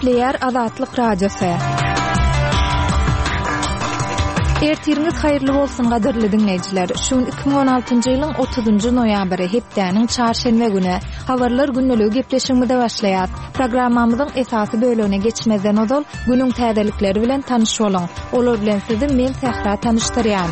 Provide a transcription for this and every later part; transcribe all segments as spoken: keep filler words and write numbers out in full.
Nükleer Azatlyk Radiosu. Ertiriniz hayırlı bolsun gaderli dinleyijiler. Şun iki bin on altyncı ýylyň otuzynjy noýabry hepdäniň çarşembe güni habarlar günneligi gepleşigimizde başlaýar. Programmamyzyň esasy bölügine geçmezden odal günüň täzelikleri bilen tanyş boluň. Olar bilen sizi men Sahra tanıştyrýan.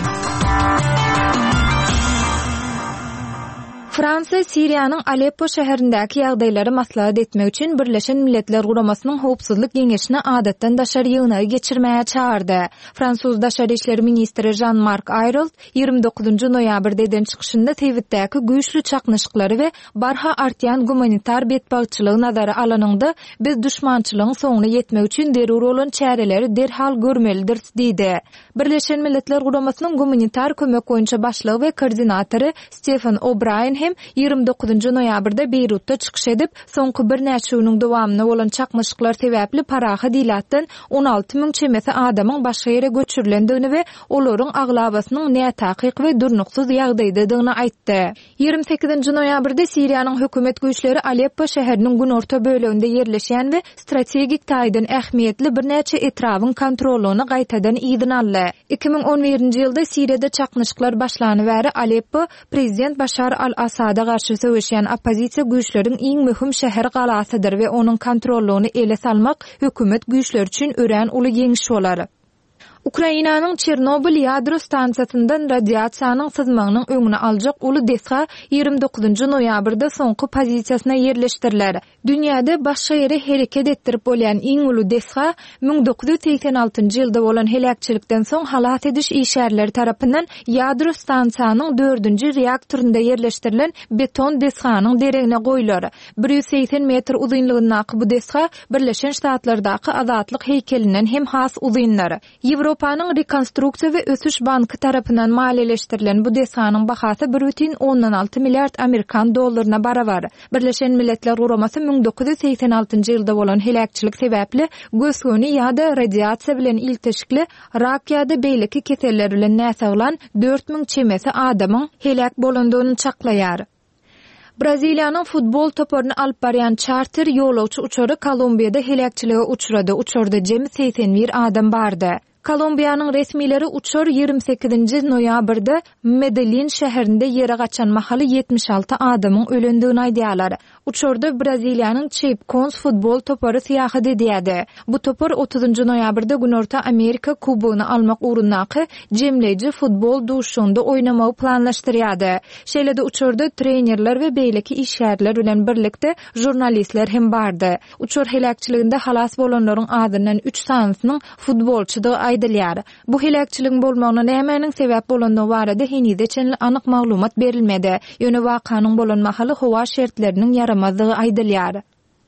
Fransa Siriýanyň Aleppo şäherindäki ýagdaýlary maslahat etmek üçin Birleşen Milletler Guramasynyň Howpsuzlyk Geňeşine adatdan daşar ýygyny geçirmäge çağırdy. Fransuz Daşary işleri ministri Jean-Marc Ayrault ýygrimi dokuzynjy noýabrda eden çykyşynda Tewitdäki güýçli çaknyşyklary we barha artýan gumanitar betbagçylygy nazara alanyňda biz düşmançylygyň soňuna ýetmek üçin derur bolan çäreleri derhal görmelidir diýdi. Birleşen Milletler Guramasynyň gumanitar kömek goýunça başlygy we koordinatory Stephen O'Brien ýygrimi dokuzynjy noýabrda Beýrutda çykyş edip, soňky bir näçe ýylyň dowamyna bolan çakmaşyklar sebäpli paraha dilatdan on alty müň çemesi adamyň başga ýere göçürilendigini we olaryň aglabasynyň nätakyk we durnuksuz ýagdaýdadygyny aýtdy. ýygrimi sekizinji noýabrda Siriýanyň hökümet güýçleri Aleppo şäheriniň günorta böleginde ýerleşýän we strategik taýdan ähmiýetli bir näçe etrawyň kontroluny gaýtadan ýygyny aldy. iki bin on birinji ýylda Siriýada çaknyşyklar başlanybery Aleppo prezident Başar al-Asad Sada garşy söwüşýän opozisiýa güýçleriň iň möhüm şäher galasydyr we onuň kontroluny ele salmak hökümet güýçleri üçin ören uly ýeňiş bolar. Ukrainanyň Çernobil ýadro stansiýasyndan radiasiýanyň sızmagynyň öňüni aljak uly desga ýygrimi dokuzynjy noýabrda soňky pozisiýasyna ýerleşdirilýär. Dünýäde başga ýere hereket etdirip bolýan iň uly desga bin dokuz ýüz seksen altyncy ýylda bolan helakçylikden soň halat ediş işgärleri tarapyndan ýadro stansiýasynyň dördünji reaktorunda ýerleşdirilen beton desganyň deregine goýular. bir ýüz seksen metr uzunlygyndäki bu desga Birleşen Ştatlardaky azatlyk heýkelinden hem has uzunlar. Ýewropanyň Rekonstruksiýa we Ösüş banky tarapyndan maliýeleşdirilen bu desganyň bahasy bir butun ondan alty milliard Amerikan dollaryna barabar. Birleşen Milletler Guramasy bin dokuz ýüz seksen altyncy ýylda bolan helakçylyk sebäpli gösgöni ýa-da radiasiýa bilen ilteşikli rak ýa-da beýleki keseller bilen näseglan dört müň çemesi adamyň helak bolandygyny çaklaýar. Braziliýanyň futbol toparyny alyp barýan charter ýolawçy uçary Kolumbiýada helakçylyga uçrady. Uçurda jemi seksen bir adam bardy. Kolumbiýanyň resmileri uçur ýygrimi sekizinji noýabrda Medellin şäherinde ýere gaçan mahaly ýetmiş alty adamyň ölendigini aýdýarlar. Uçurda Braziliýanyň Chapecoense futbol topary syýahy edildi. Bu topar otuzynjy noýabrda Günorta Amerika kubogyny almak urunnaky jemleýiji futbol duşunda oýnamagy planlaşdyrýardy. Şeýlede uçurda trenerler we beýleki işgärler bilen birlikde jurnalistler hem bardy. Uçur helakçylygynda halas bolanlaryň adyndan üç sanysynyň futbolçydy aýdylýar. Bu helakçylygyň bolmagyna nämäniň sebäp bolandygy barada henüz çenli anyk maglumat berilmedi. Ýöne wakanyň bolan mahaly howa şertleriniň yaramazlygy aýdylýar.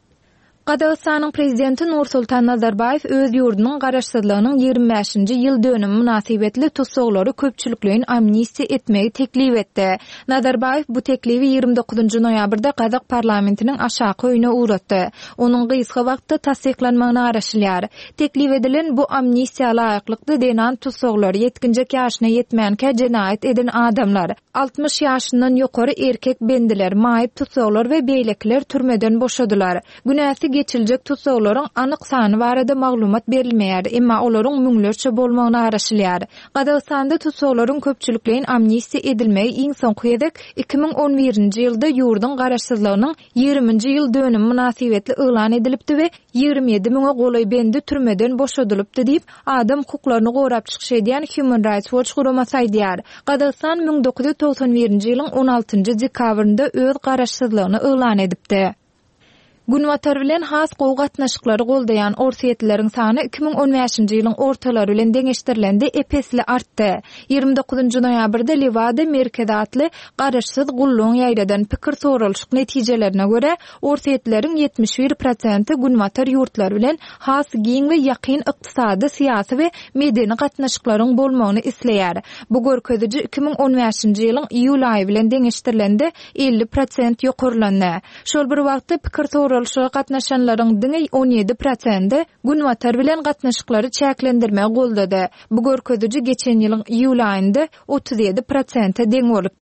Qazaqstanyň prezidenti Nursultan Nazarbayev öz ýurdunyň garaşsyzlygynyň ýygrimi beşinji ýyl dönümi münasibetli tutsaklary köpçüliklerin amnistiýa etmegi teklip etdi. Nazarbayev bu teklibi ýygrimi dokuzynjy noýabrda Qazaq parlamentiniň aşaky öýüne uratdy. Onuň gysga wagtda tasdiklanmagyna garaşylýar. Teklip edilen bu amnistiýa laýyklykdy denen tutsaklary yetkinjek ýaşyna ýetmänkä jenaýat eden adamlar, altmış ýaşyndan ýokary erkek bendiler, maýyp tutsaklar we beýlekler türmeden boşadylar. Günäsi geçiljek tutsaklaryň anyk sany barada maglumat berilmeýär, emma olaryň müňlerçe bolmagyna garaşylýar. Qazaqstanda tutsaklaryň köpçüliklerin amnistiýa edilmegi iň soňky ýerek iki bin on birinji ýylda ýurdun garaşsyzlygynyň ýygrimiňji ýyl dönümi münasibetli eglan edilipdi we ýygrimi ýedi müňe golay bendi türmeden boşadylypdy diýip adam hukuklaryny gorap çykyş edýän Human Rights Watch guramasy aýdýar. Qazaqstan bin dokuz ýüz toksan birinji ýylyň on altynjy dekabrynda öz garaşsyzlygyny eglan edipdi. Günwatar bilen has gowy gatnaşyklary goldaýan orsiýetleriň sany iki bin on beşinji ýylyň ortalary bilen deňeşdirilende epesli artdy. ýygrimi dokuzynjy noýabrda Levada merkezi atly garaşsyz gulluň ýaýradan pikir soralşyk netijelerine göre orsiýetleriň ýetmiş bir prosenti günwatar ýurtlar bilen has giň we ýakyn ykdysady, syýasy we medeni gatnaşyklaryň bolmagyny isleýär. Bu görkeziji iki bin on beşinji ýylyň iýul aýy bilen deňeşdirilende elli prosent ýokurlandy. Şol bir wagtda pikir soralşyga gatnaşanlaryň diňi on ýedi prosenti günwatar bilen gatnaşyklary çäklendirmäge goldady. Bu görkeziji geçen ýylyň iýul aýynda otuz ýedi prosente deň bolup